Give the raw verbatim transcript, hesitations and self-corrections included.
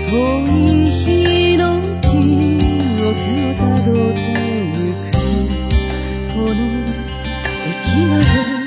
遠い日の記憶をたどってゆくこの駅まで